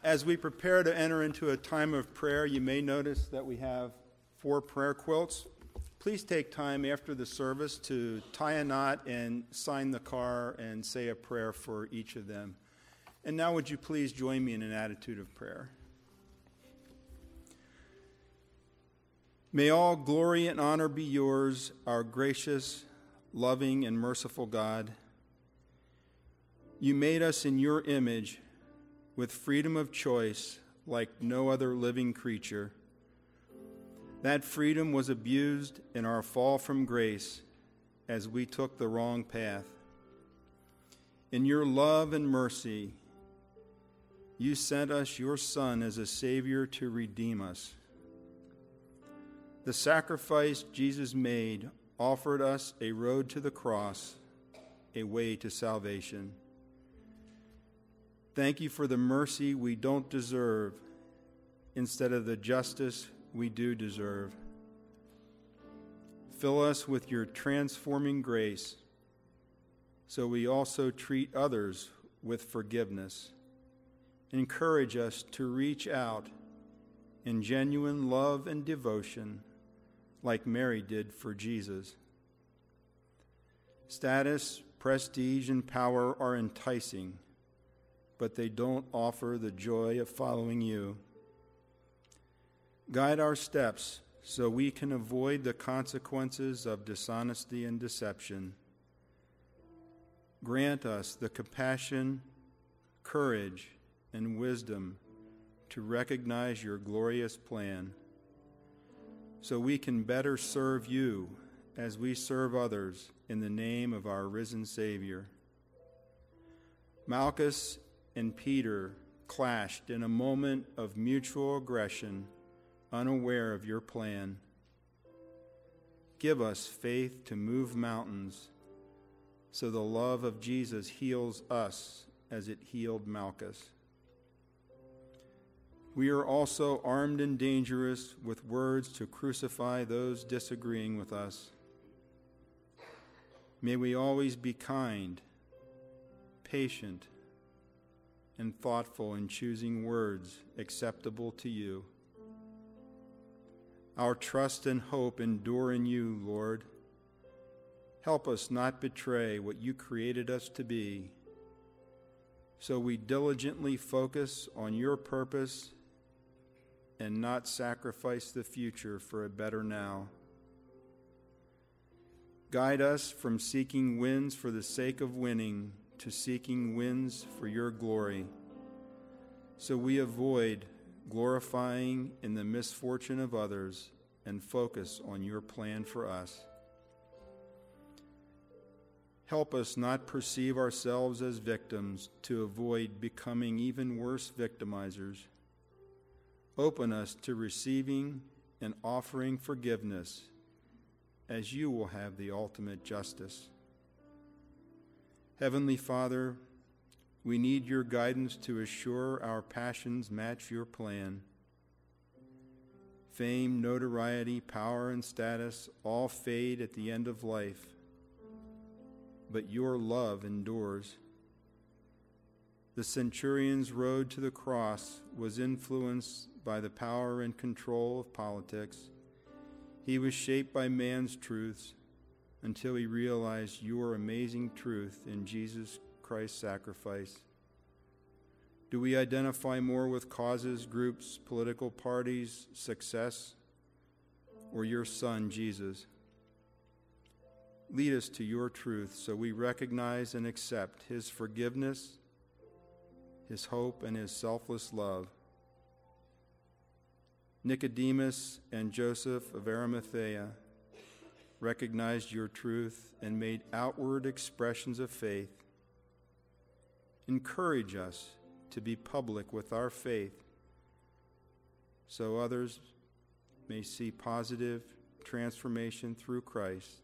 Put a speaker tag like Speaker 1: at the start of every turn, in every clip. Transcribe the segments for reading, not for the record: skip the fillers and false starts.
Speaker 1: As we prepare to enter into a time of prayer, you may notice that we have 4 prayer quilts. Please take time after the service to tie a knot and sign the car and say a prayer for each of them. And now would you please join me in an attitude of prayer. May all glory and honor be yours, our gracious, loving, and merciful God. You made us in your image with freedom of choice like no other living creature. That freedom was abused in our fall from grace as we took the wrong path. In your love and mercy, you sent us your Son as a Savior to redeem us. The sacrifice Jesus made offered us a road to the cross, a way to salvation. Thank you for the mercy we don't deserve instead of the justice we do deserve. Fill us with your transforming grace so we also treat others with forgiveness. Encourage us to reach out in genuine love and devotion like Mary did for Jesus. Status, prestige, and power are enticing, but they don't offer the joy of following you. Guide our steps so we can avoid the consequences of dishonesty and deception. Grant us the compassion, courage, and wisdom to recognize your glorious plan so we can better serve you as we serve others in the name of our risen Savior. Malchus and Peter clashed in a moment of mutual aggression, unaware of your plan. Give us faith to move mountains so the love of Jesus heals us as it healed Malchus. We are also armed and dangerous with words to crucify those disagreeing with us. May we always be kind, patient, and thoughtful in choosing words acceptable to you. Our trust and hope endure in you, Lord. Help us not betray what you created us to be, so we diligently focus on your purpose and not sacrifice the future for a better now. Guide us from seeking wins for the sake of winning to seeking wins for your glory, so we avoid glorifying in the misfortune of others and focus on your plan for us. Help us not perceive ourselves as victims to avoid becoming even worse victimizers. Open us to receiving and offering forgiveness, as you will have the ultimate justice. Heavenly Father, we need your guidance to assure our passions match your plan. Fame, notoriety, power, and status all fade at the end of life, but your love endures. The centurion's road to the cross was influenced by the power and control of politics. He was shaped by man's truths until he realized your amazing truth in Jesus Christ's sacrifice. Do we identify more with causes, groups, political parties, success, or your Son, Jesus? Lead us to your truth so we recognize and accept his forgiveness, his hope, and his selfless love. Nicodemus and Joseph of Arimathea recognized your truth and made outward expressions of faith. Encourage us to be public with our faith so others may see positive transformation through Christ.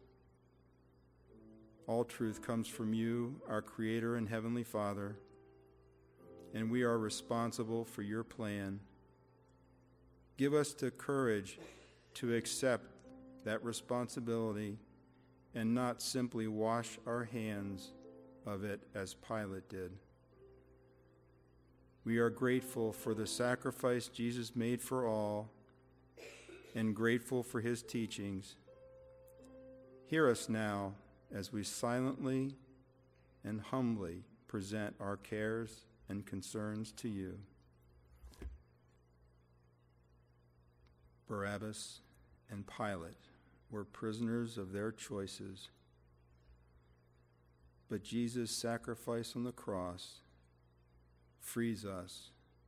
Speaker 1: All truth comes from you, our Creator and Heavenly Father, and we are responsible for your plan. Give us the courage to accept that responsibility and not simply wash our hands of it as Pilate did. We are grateful for the sacrifice Jesus made for all and grateful for his teachings. Hear us now as we silently and humbly present our cares and concerns to you. Barabbas and Pilate were prisoners of their choices, but Jesus' sacrifice on the cross frees us.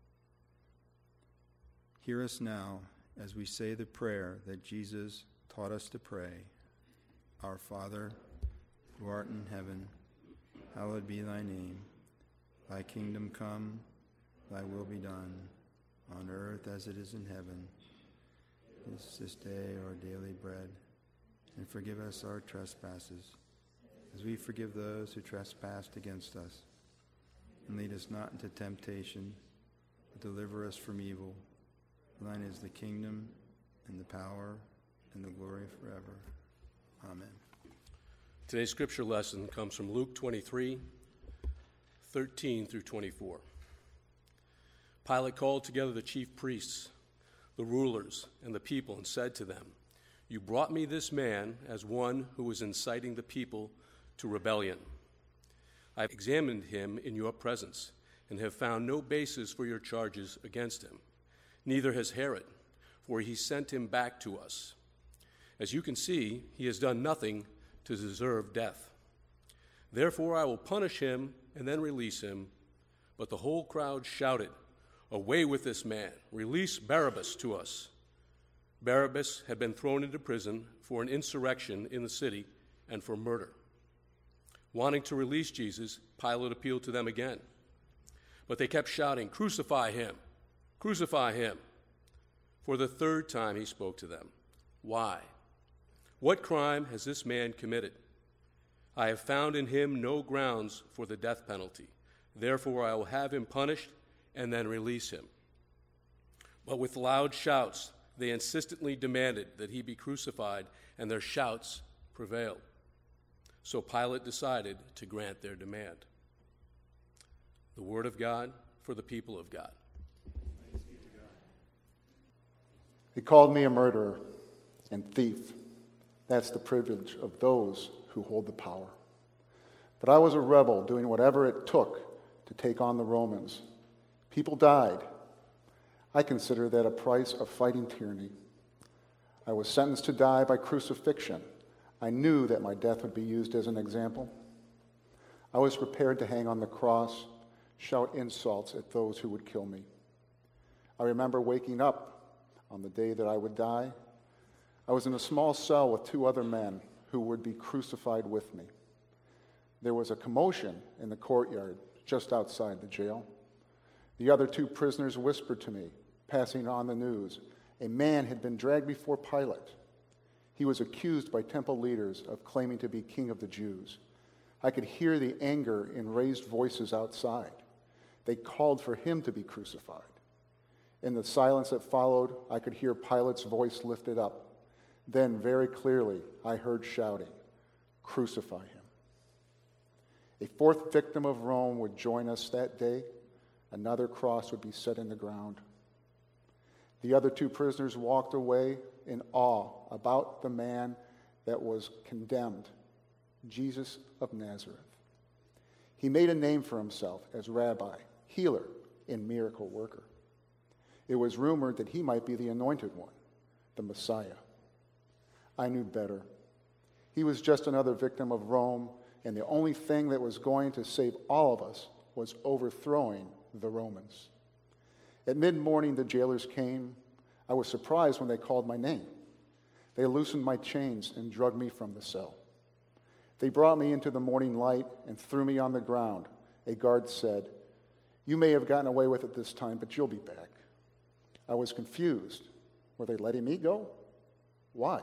Speaker 1: Hear us now as we say the prayer that Jesus taught us to pray. Our Father, who art in heaven, hallowed be thy name. Thy kingdom come, thy will be done, on earth as it is in heaven. Give us this day our daily bread, and forgive us our trespasses, as we forgive those who trespass against us. And lead us not into temptation, but deliver us from evil. For thine is the kingdom, and the power, and the glory forever. Amen.
Speaker 2: Today's scripture lesson comes from Luke 23, 13 through 24. Pilate called together the chief priests, the rulers, and the people, and said to them, "You brought me this man as one who was inciting the people to rebellion. I have examined him in your presence and have found no basis for your charges against him. Neither has Herod, for he sent him back to us. As you can see, he has done nothing to deserve death. Therefore I will punish him and then release him." But the whole crowd shouted, "Away with this man! Release Barabbas to us!" Barabbas had been thrown into prison for an insurrection in the city and for murder. Wanting to release Jesus, Pilate appealed to them again. But they kept shouting, "Crucify him! Crucify him!" For the third time he spoke to them. "Why? What crime has this man committed? I have found in him no grounds for the death penalty. Therefore I will have him punished and then release him." But with loud shouts, they insistently demanded that he be crucified, and their shouts prevailed. So Pilate decided to grant their demand. The word of God for the people of God.
Speaker 3: He called me a murderer and thief. That's the privilege of those who hold the power. But I was a rebel doing whatever it took to take on the Romans. People died. I consider that a price of fighting tyranny. I was sentenced to die by crucifixion. I knew that my death would be used as an example. I was prepared to hang on the cross, shout insults at those who would kill me. I remember waking up on the day that I would die. I was in a small cell with two other men who would be crucified with me. There was a commotion in the courtyard just outside the jail. The other two prisoners whispered to me, passing on the news. A man had been dragged before Pilate. He was accused by temple leaders of claiming to be king of the Jews. I could hear the anger in raised voices outside. They called for him to be crucified. In the silence that followed, I could hear Pilate's voice lifted up. Then, very clearly, I heard shouting, "Crucify him." A fourth victim of Rome would join us that day. Another cross would be set in the ground. The other two prisoners walked away in awe about the man that was condemned, Jesus of Nazareth. He made a name for himself as Rabbi, Healer, and Miracle Worker. It was rumored that he might be the Anointed One, the Messiah. I knew better. He was just another victim of Rome, and the only thing that was going to save all of us was overthrowing the Romans. At mid-morning, the jailers came. I was surprised when they called my name. They loosened my chains and dragged me from the cell. They brought me into the morning light and threw me on the ground. A guard said, "You may have gotten away with it this time, but you'll be back." I was confused. Were they letting me go? Why?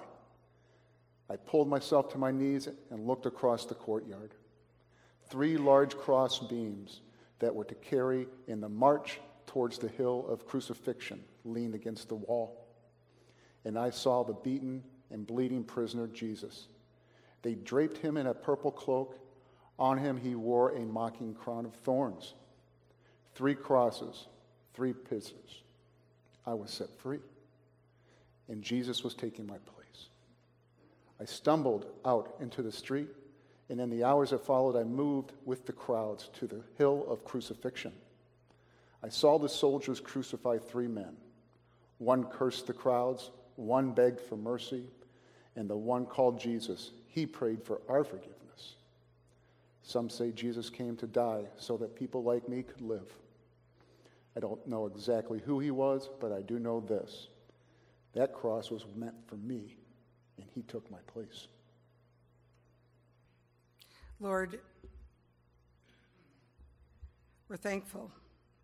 Speaker 3: I pulled myself to my knees and looked across the courtyard. 3 large cross beams that were to carry in the march towards the hill of crucifixion leaned against the wall. And I saw the beaten and bleeding prisoner Jesus. They draped him in a purple cloak. On him he wore a mocking crown of thorns. 3 crosses, 3 pieces. I was set free. And Jesus was taking my place. I stumbled out into the street, and in the hours that followed, I moved with the crowds to the hill of crucifixion. I saw the soldiers crucify 3 men. One cursed the crowds, one begged for mercy, and the one called Jesus, he prayed for our forgiveness. Some say Jesus came to die so that people like me could live. I don't know exactly who he was, but I do know this. That cross was meant for me, and he took my place.
Speaker 4: Lord, we're thankful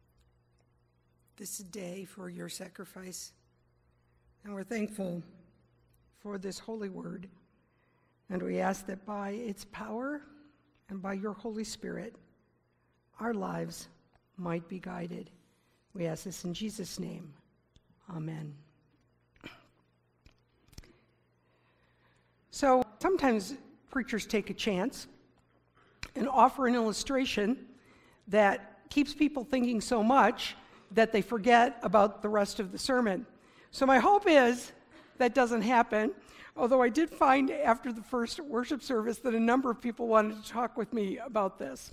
Speaker 4: this day for your sacrifice, and we're thankful for this holy word. And we ask that by its power and by your Holy Spirit, our lives might be guided. We ask this in Jesus' name. Amen. So sometimes preachers take a chance and offer an illustration that keeps people thinking so much that they forget about the rest of the sermon. So my hope is that doesn't happen, although I did find after the first worship service that a number of people wanted to talk with me about this.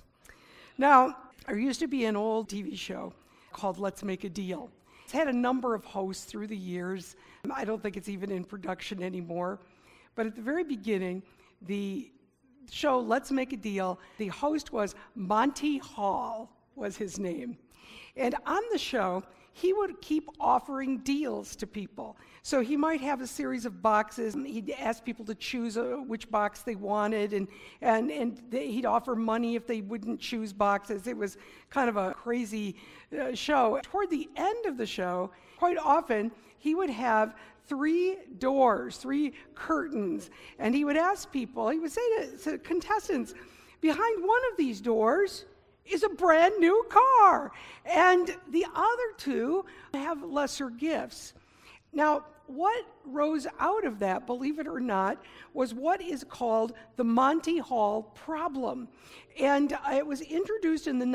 Speaker 4: Now, there used to be an old TV show called Let's Make a Deal. It's had a number of hosts through the years. I don't think it's even in production anymore. But at the very beginning, the show Let's Make a Deal, the host was Monty Hall, was his name. And on the show, he would keep offering deals to people. So he might have a series of boxes, and he'd ask people to choose which box they wanted, and he'd offer money if they wouldn't choose boxes. It was kind of a crazy show. Toward the end of the show, quite often, he would have 3 doors, 3 curtains, and he would ask people, he would say to contestants, behind one of these doors is a brand new car, and the other 2 have lesser gifts. Now, what rose out of that, believe it or not, was what is called the Monty Hall problem. And it was introduced in the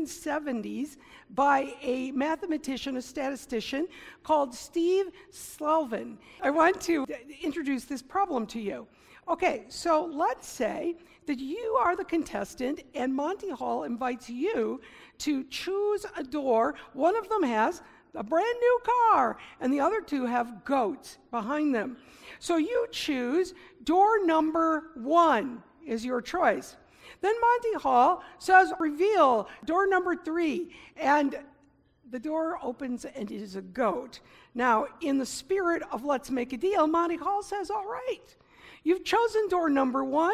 Speaker 4: 1970s by a mathematician, a statistician, called Steve Slevin. I want to introduce this problem to you. Okay, so let's say that you are the contestant and Monty Hall invites you to choose a door. One of them has a brand new car, and the other 2 have goats behind them. So you choose door number 1 is your choice. Then Monty Hall says, reveal door number 3, and the door opens and it is a goat. Now, in the spirit of Let's Make a Deal, Monty Hall says, all right, you've chosen door number 1,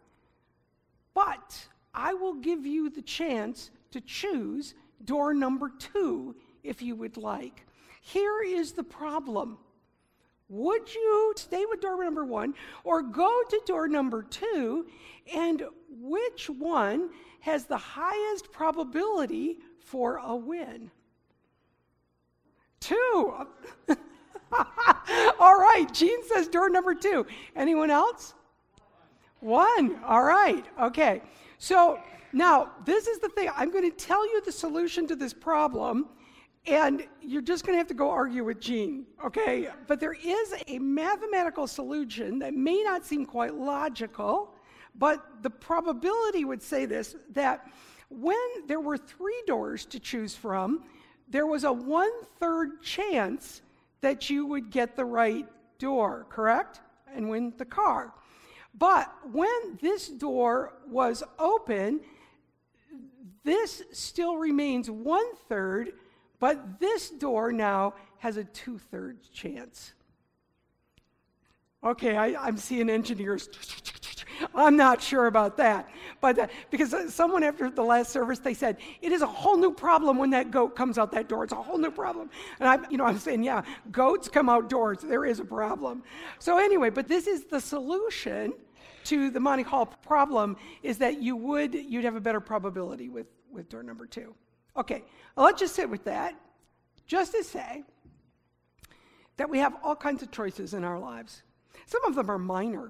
Speaker 4: but I will give you the chance to choose door number 2 if you would like. Here is the problem. Would you stay with door number 1 or go to door number 2, and which one has the highest probability for a win? 2. All right, Gene says door number 2. Anyone else? 1. All right, okay. So now, this is the thing. I'm going to tell you the solution to this problem, and you're just going to have to go argue with Gene, okay? But there is a mathematical solution that may not seem quite logical, but the probability would say this, that when there were 3 doors to choose from, there was a 1/3 chance that you would get the right door, correct? And win the car. But when this door was open, this still remains 1/3, but this door now has a 2/3 chance. Okay, I'm seeing engineers. I'm not sure about that. But because someone after the last service, they said, it is a whole new problem when that goat comes out that door. It's a whole new problem. And I'm saying, yeah, goats come outdoors. There is a problem. So anyway, but this is the solution to the Monty Hall problem, is that you'd have a better probability with door number 2. Okay, well, let's just sit with that, just to say that we have all kinds of choices in our lives. Some of them are minor.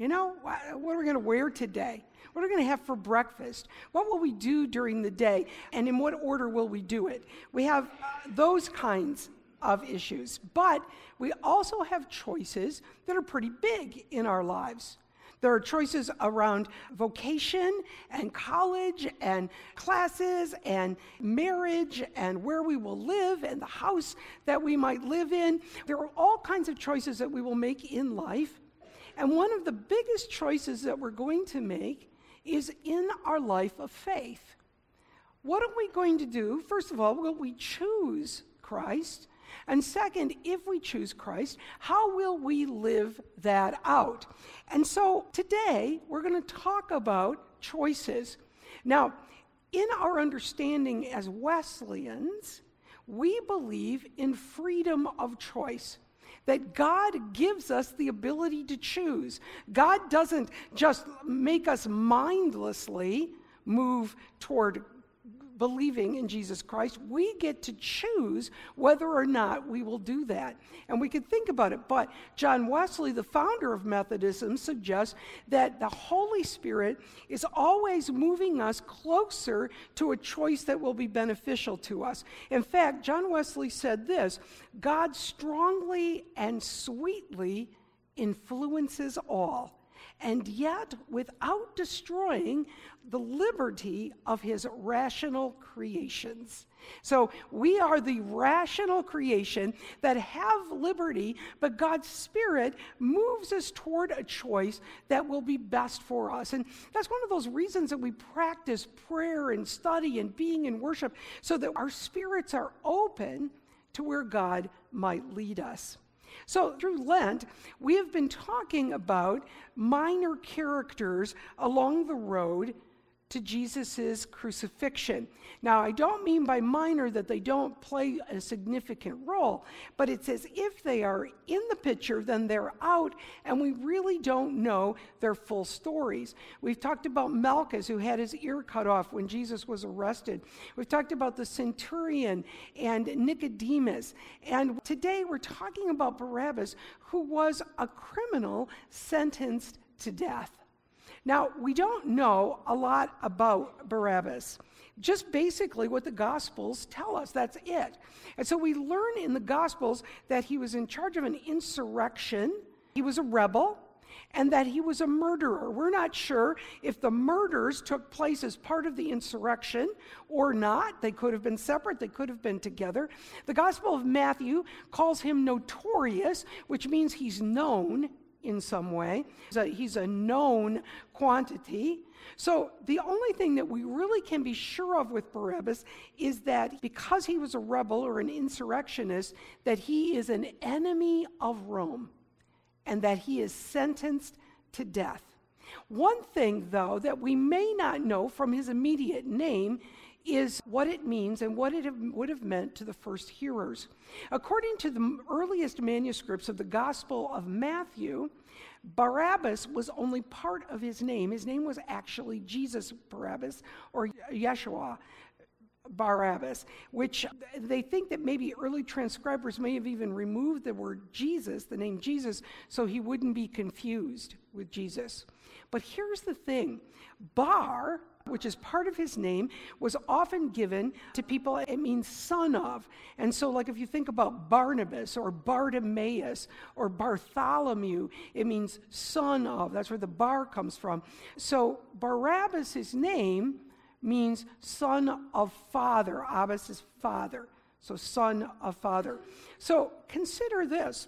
Speaker 4: What are we going to wear today? What are we going to have for breakfast? What will we do during the day? And in what order will we do it? We have those kinds of issues. But we also have choices that are pretty big in our lives. There are choices around vocation and college and classes and marriage and where we will live and the house that we might live in. There are all kinds of choices that we will make in life. And one of the biggest choices that we're going to make is in our life of faith. What are we going to do? First of all, will we choose Christ? And second, if we choose Christ, how will we live that out? And so today, we're going to talk about choices. Now, in our understanding as Wesleyans, we believe in freedom of choice, that God gives us the ability to choose. God doesn't just make us mindlessly move toward believing in Jesus Christ. We get to choose whether or not we will do that. And we can think about it. But John Wesley, the founder of Methodism, suggests that the Holy Spirit is always moving us closer to a choice that will be beneficial to us. In fact, John Wesley said this: God strongly and sweetly influences all, and yet without destroying the liberty of his rational creations. So we are the rational creation that have liberty, but God's Spirit moves us toward a choice that will be best for us. And that's one of those reasons that we practice prayer and study and being in worship, so that our spirits are open to where God might lead us. So through Lent, we have been talking about minor characters along the road to Jesus' crucifixion. Now, I don't mean by minor that they don't play a significant role, but it's as if they are in the picture, then they're out, and we really don't know their full stories. We've talked about Malchus, who had his ear cut off when Jesus was arrested. We've talked about the centurion and Nicodemus. And today we're talking about Barabbas, who was a criminal sentenced to death. Now, we don't know a lot about Barabbas, just basically what the Gospels tell us. That's it. And so we learn in the Gospels that he was in charge of an insurrection, he was a rebel, and that he was a murderer. We're not sure if the murders took place as part of the insurrection or not. They could have been separate, they could have been together. The Gospel of Matthew calls him notorious, which means he's known in some way. He's a known quantity. So the only thing that we really can be sure of with Barabbas is that because he was a rebel or an insurrectionist, that he is an enemy of Rome and that he is sentenced to death. One thing, though, that we may not know from his immediate name is what it means and what it would have meant to the first hearers. According to the earliest manuscripts of the Gospel of Matthew, Barabbas was only part of his name. His name was actually Jesus Barabbas, or Yeshua Barabbas, which they think that maybe early transcribers may have even removed the word Jesus, the name Jesus, so he wouldn't be confused with Jesus. But here's the thing: Bar, which is part of his name, was often given to people. It means son of. And so, like, if you think about Barnabas or Bartimaeus or Bartholomew, it means son of. That's where the bar comes from. So Barabbas, his name, means son of father. Abbas is father. So son of father. So consider this.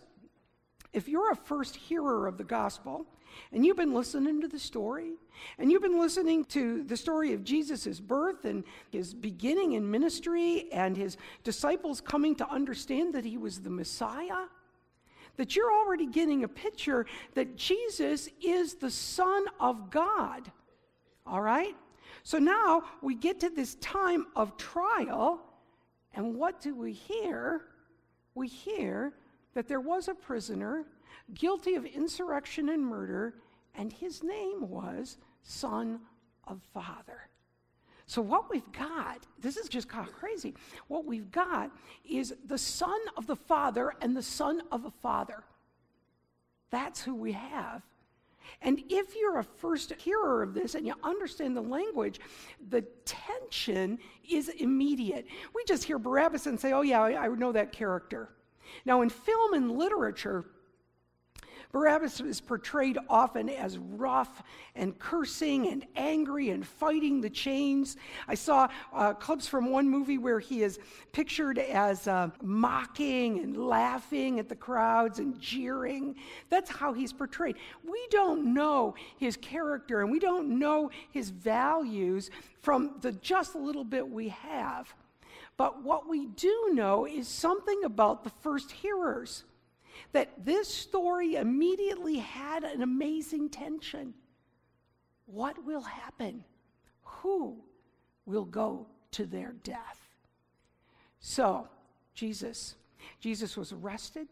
Speaker 4: If you're a first hearer of the gospel, and you've been listening to the story, and you've been listening to the story of Jesus' birth and his beginning in ministry and his disciples coming to understand that he was the Messiah, that you're already getting a picture that Jesus is the Son of God. All right? So now we get to this time of trial, and what do we hear? We hear that there was a prisoner guilty of insurrection and murder, and his name was Son of Father. So what we've got, this is just kind of crazy, what we've got is the Son of the Father and the Son of a Father. That's who we have. And if you're a first hearer of this and you understand the language, the tension is immediate. We just hear Barabbas and say, oh yeah, I know that character. Now in film and literature, Barabbas is portrayed often as rough and cursing and angry and fighting the chains. I saw clips from one movie where he is pictured as mocking and laughing at the crowds and jeering. That's how he's portrayed. We don't know his character and we don't know his values from the just little bit we have. But what we do know is something about the first hearers. That this story immediately had an amazing tension. What will happen? Who will go to their death? So, Jesus was arrested.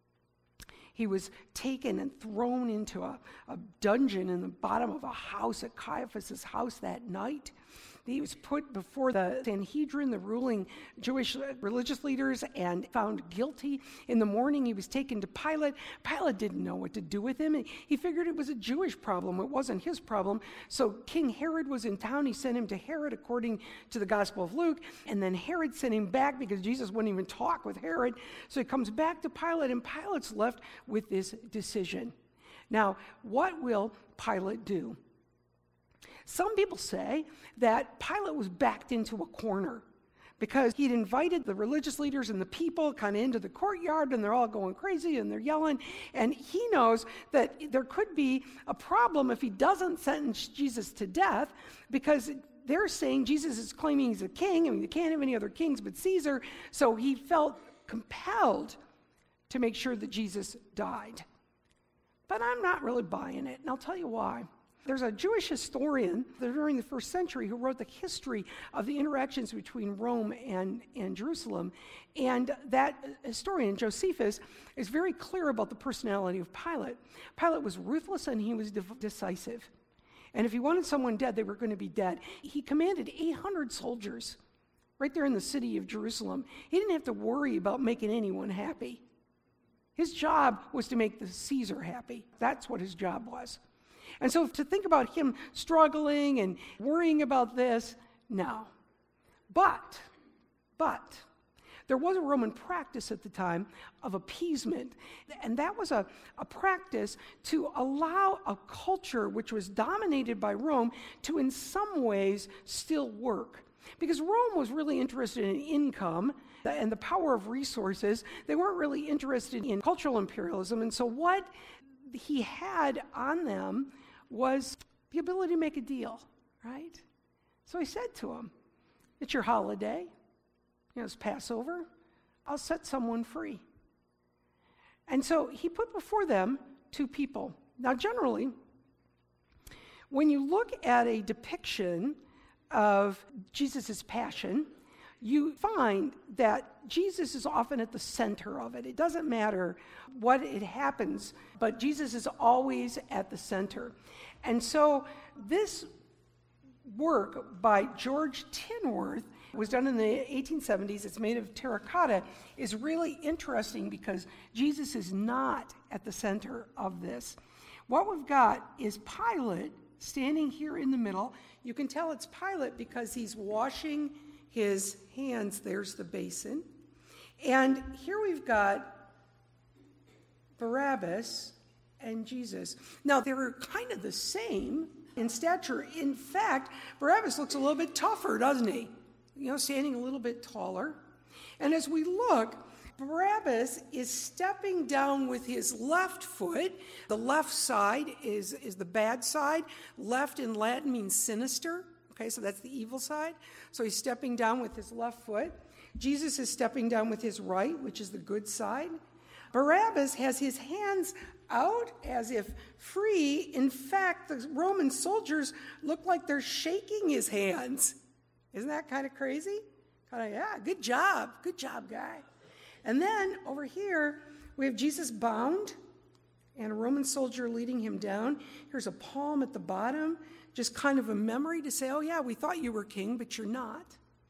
Speaker 4: He was taken and thrown into a dungeon in the bottom of a house at Caiaphas' house that night. He was put before the Sanhedrin, the ruling Jewish religious leaders, and found guilty. In the morning, he was taken to Pilate. Pilate didn't know what to do with him. He figured it was a Jewish problem. It wasn't his problem. So King Herod was in town. He sent him to Herod, according to the Gospel of Luke. And then Herod sent him back because Jesus wouldn't even talk with Herod. So he comes back to Pilate, and Pilate's left with this decision. Now, what will Pilate do? Some people say that Pilate was backed into a corner because he'd invited the religious leaders and the people kind of into the courtyard, and they're all going crazy and they're yelling. And he knows that there could be a problem if he doesn't sentence Jesus to death, because they're saying Jesus is claiming he's a king. I mean, you can't have any other kings but Caesar. So he felt compelled to make sure that Jesus died. But I'm not really buying it, and I'll tell you why. There's a Jewish historian during the first century who wrote the history of the interactions between Rome and Jerusalem. And that historian, Josephus, is very clear about the personality of Pilate. Pilate was ruthless and he was decisive. And if he wanted someone dead, they were going to be dead. He commanded 800 soldiers right there in the city of Jerusalem. He didn't have to worry about making anyone happy. His job was to make the Caesar happy. That's what his job was. And so to think about him struggling and worrying about this, no. But there was a Roman practice at the time of appeasement, and that was a practice to allow a culture which was dominated by Rome to in some ways still work. Because Rome was really interested in income and the power of resources. They weren't really interested in cultural imperialism, and so what he had on them was the ability to make a deal, right? So he said to him, it's your holiday, it's Passover, I'll set someone free. And so he put before them two people. Now generally, when you look at a depiction of Jesus' passion, you find that Jesus is often at the center of it. It doesn't matter what it happens, but Jesus is always at the center. And so this work by George Tinworth was done in the 1870s. It's made of terracotta. Is really interesting because Jesus is not at the center of this. What we've got is Pilate standing here in the middle. You can tell it's Pilate because he's washing his hands. There's the basin. And here we've got Barabbas and Jesus. Now, they're kind of the same in stature. In fact, Barabbas looks a little bit tougher, doesn't he? Standing a little bit taller. And as we look, Barabbas is stepping down with his left foot. The left side is the bad side. Left in Latin means sinister. Okay, so that's the evil side. So he's stepping down with his left foot. Jesus is stepping down with his right, which is the good side. Barabbas has his hands out as if free. In fact, the Roman soldiers look like they're shaking his hands. Isn't that kind of crazy? Yeah, good job, guy. And then over here, we have Jesus bound and a Roman soldier leading him down. Here's a palm at the bottom, just kind of a memory to say, oh yeah, we thought you were king, but you're not.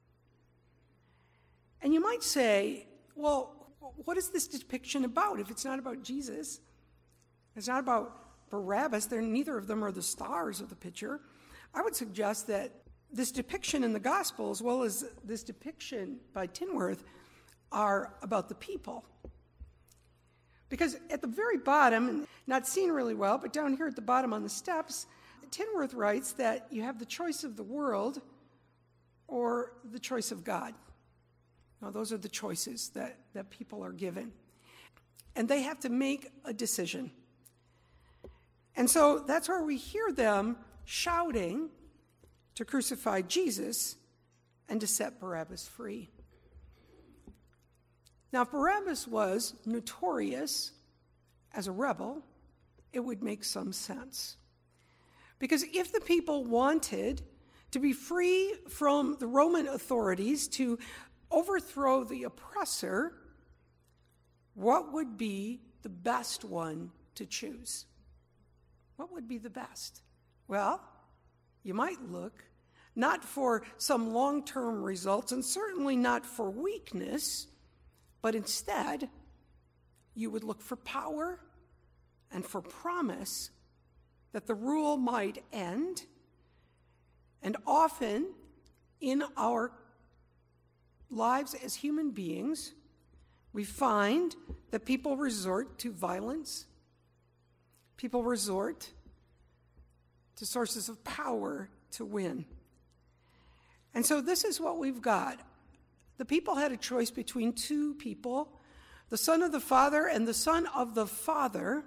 Speaker 4: And you might say, well, what is this depiction about if it's not about Jesus? It's not about Barabbas, neither of them are the stars of the picture. I would suggest that this depiction in the gospel, as well as this depiction by Tinworth, are about the people. Because at the very bottom, not seen really well, but down here at the bottom on the steps, Tinworth writes that you have the choice of the world or the choice of God. Now, those are the choices that people are given. And they have to make a decision. And so that's where we hear them shouting to crucify Jesus and to set Barabbas free. Now, if Barabbas was notorious as a rebel, it would make some sense. Because if the people wanted to be free from the Roman authorities, to overthrow the oppressor, what would be the best one to choose? What would be the best? Well, you might look not for some long-term results, and certainly not for weakness, but instead, you would look for power and for promise that the rule might end. And often, in our lives as human beings, we find that people resort to violence. People resort to sources of power to win. And so this is what we've got. The people had a choice between two people, the son of the father and the son of the father,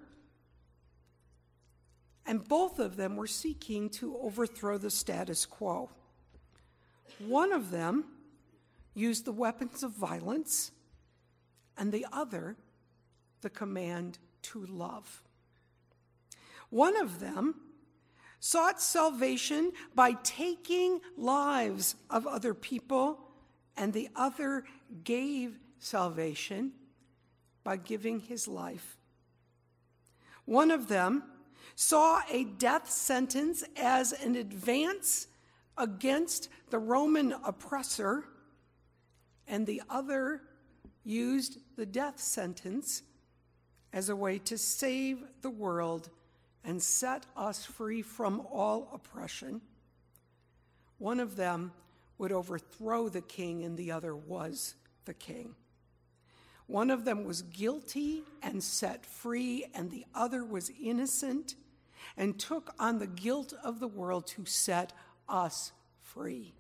Speaker 4: and both of them were seeking to overthrow the status quo. One of them used the weapons of violence, and the other, the command to love. One of them sought salvation by taking lives of other people, and the other gave salvation by giving his life. One of them saw a death sentence as an advance against the Roman oppressor, and the other used the death sentence as a way to save the world and set us free from all oppression. One of them would overthrow the king, and the other was the king. One of them was guilty and set free, and the other was innocent and took on the guilt of the world to set us free.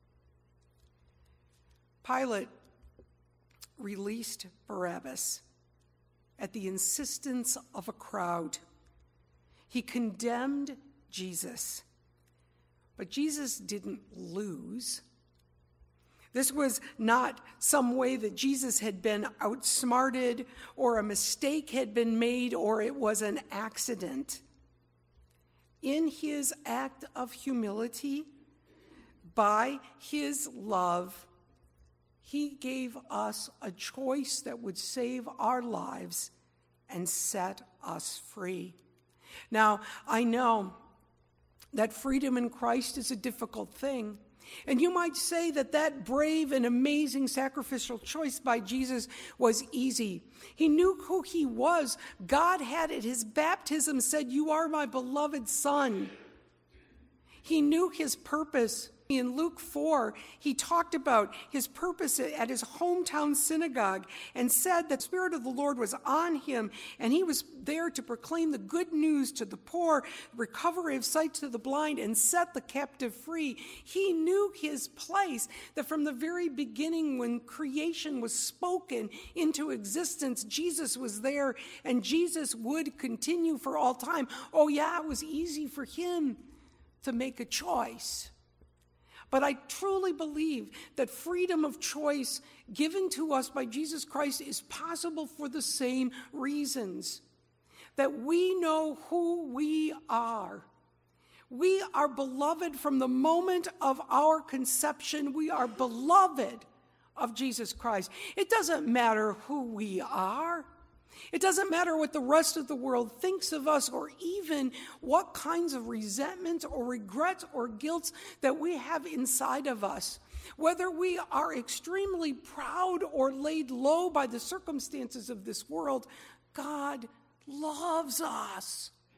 Speaker 4: Pilate released Barabbas at the insistence of a crowd. He condemned Jesus, but Jesus didn't lose. This was not some way that Jesus had been outsmarted or a mistake had been made or it was an accident. In his act of humility, by his love, he gave us a choice that would save our lives and set us free. Now, I know that freedom in Christ is a difficult thing. And you might say that that brave and amazing sacrificial choice by Jesus was easy. He knew who he was. God had at his baptism said, "You are my beloved Son." He knew his purpose. In Luke 4, he talked about his purpose at his hometown synagogue and said that the Spirit of the Lord was on him, and he was there to proclaim the good news to the poor, recovery of sight to the blind, and set the captive free. He knew his place, that from the very beginning when creation was spoken into existence, Jesus was there, and Jesus would continue for all time. Oh yeah, it was easy for him to make a choice. But I truly believe that freedom of choice given to us by Jesus Christ is possible for the same reasons. That we know who we are. We are beloved from the moment of our conception. We are beloved of Jesus Christ. It doesn't matter who we are. It doesn't matter what the rest of the world thinks of us, or even what kinds of resentments or regrets or guilt that we have inside of us. Whether we are extremely proud or laid low by the circumstances of this world, God loves us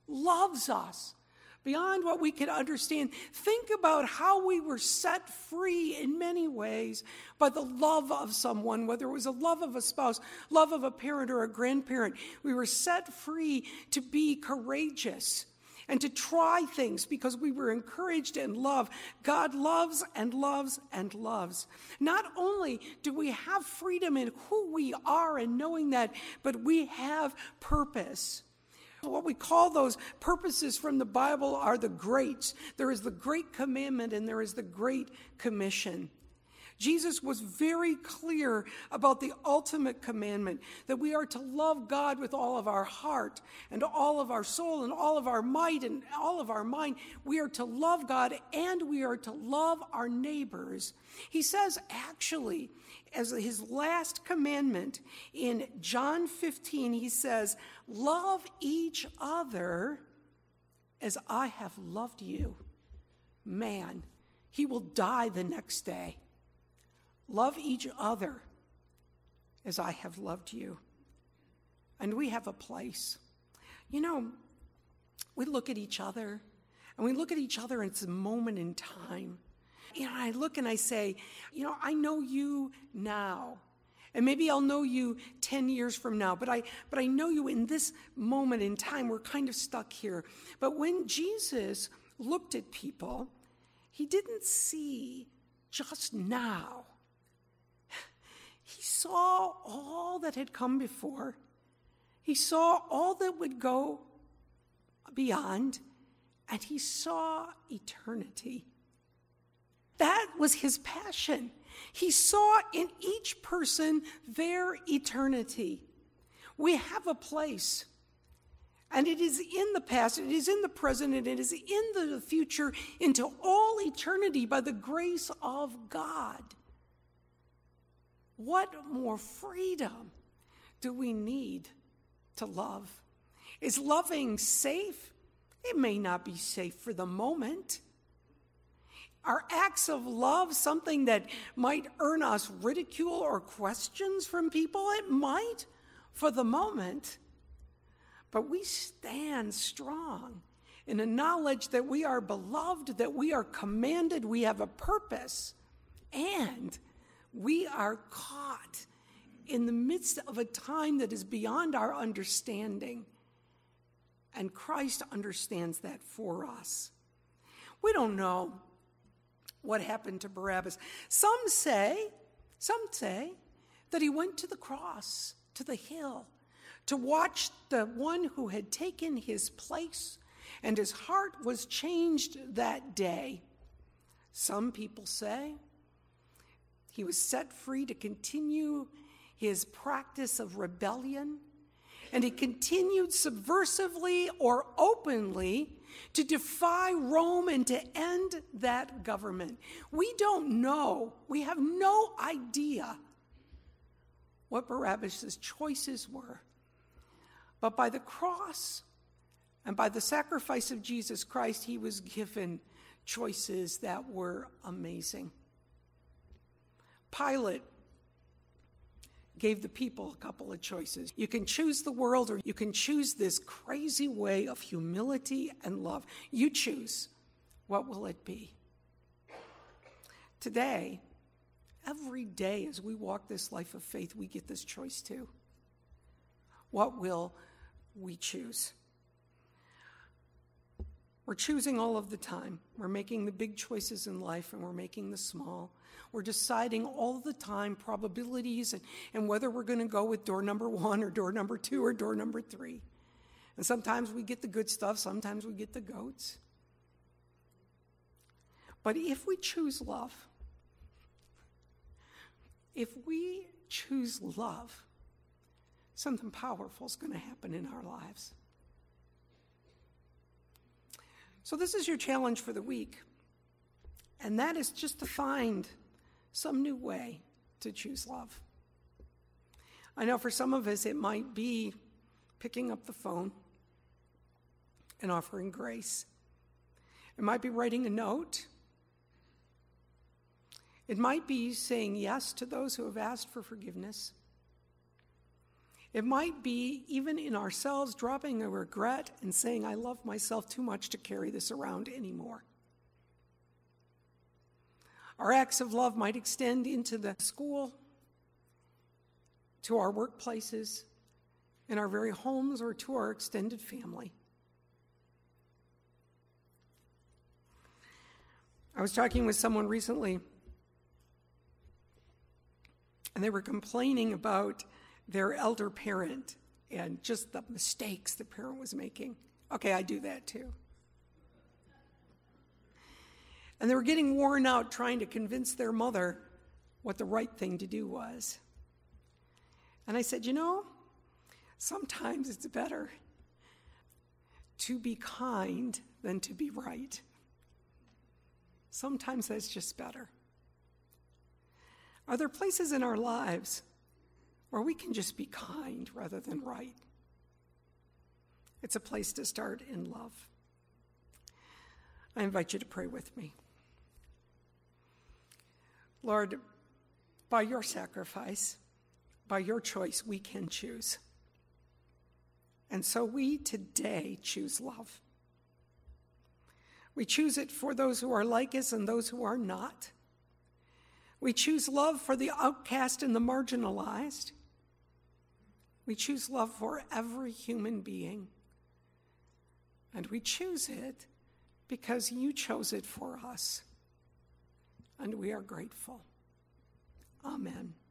Speaker 4: loves us beyond what we can understand. Think about how we were set free in many ways by the love of someone, whether it was a love of a spouse, love of a parent or a grandparent. We were set free to be courageous and to try things because we were encouraged and loved. God loves and loves and loves. Not only do we have freedom in who we are and knowing that, but we have purpose. What we call those purposes from the Bible are the greats. There is the Great Commandment and there is the Great Commission. Jesus was very clear about the ultimate commandment, that we are to love God with all of our heart and all of our soul and all of our might and all of our mind. We are to love God and we are to love our neighbors. He says actually, as his last commandment in John 15, he says, love each other as I have loved you. Man, he will die the next day. Love each other as I have loved you. And we have a place. You know, we look at each other, and we look at each other, and it's a moment in time. You know, I look and I say, you know, I know you now. And maybe I'll know you 10 years from now, but I know you in this moment in time. We're kind of stuck here. But when Jesus looked at people, he didn't see just now. He saw all that had come before. He saw all that would go beyond, and he saw eternity. That was his passion. He saw in each person their eternity. We have a place, and it is in the past, it is in the present, and it is in the future, into all eternity by the grace of God. What more freedom do we need to love? Is loving safe? It may not be safe for the moment. Are acts of love something that might earn us ridicule or questions from people? It might for the moment. But we stand strong in the knowledge that we are beloved, that we are commanded, we have a purpose, and we are caught in the midst of a time that is beyond our understanding. And Christ understands that for us. We don't know what happened to Barabbas. Some say that he went to the cross, to the hill, to watch the one who had taken his place, and his heart was changed that day. Some people say he was set free to continue his practice of rebellion, and he continued subversively or openly to defy Rome and to end that government. We don't know, we have no idea what Barabbas' choices were. But by the cross and by the sacrifice of Jesus Christ, he was given choices that were amazing. Pilate gave the people a couple of choices. You can choose the world, or you can choose this crazy way of humility and love. You choose. What will it be? Today, every day as we walk this life of faith, we get this choice too. What will we choose? We're choosing all of the time. We're making the big choices in life, and we're making the small. We're deciding all the time probabilities and whether we're going to go with door number 1 or door number 2 or door number 3. And sometimes we get the good stuff, sometimes we get the goats. But if we choose love, something powerful is going to happen in our lives. So this is your challenge for the week, and that is just to find some new way to choose love. I know for some of us it might be picking up the phone and offering grace. It might be writing a note. It might be saying yes to those who have asked for forgiveness. It might be, even in ourselves, dropping a regret and saying, I love myself too much to carry this around anymore. Our acts of love might extend into the school, to our workplaces, in our very homes, or to our extended family. I was talking with someone recently, and they were complaining about their elder parent and just the mistakes the parent was making. Okay, I do that too. And they were getting worn out trying to convince their mother what the right thing to do was. And I said, sometimes it's better to be kind than to be right. Sometimes that's just better. Are there places in our lives where we can just be kind rather than right? It's a place to start in love. I invite you to pray with me. Lord, by your sacrifice, by your choice, we can choose. And so we today choose love. We choose it for those who are like us and those who are not. We choose love for the outcast and the marginalized. We choose love for every human being. And we choose it because you chose it for us. And we are grateful. Amen.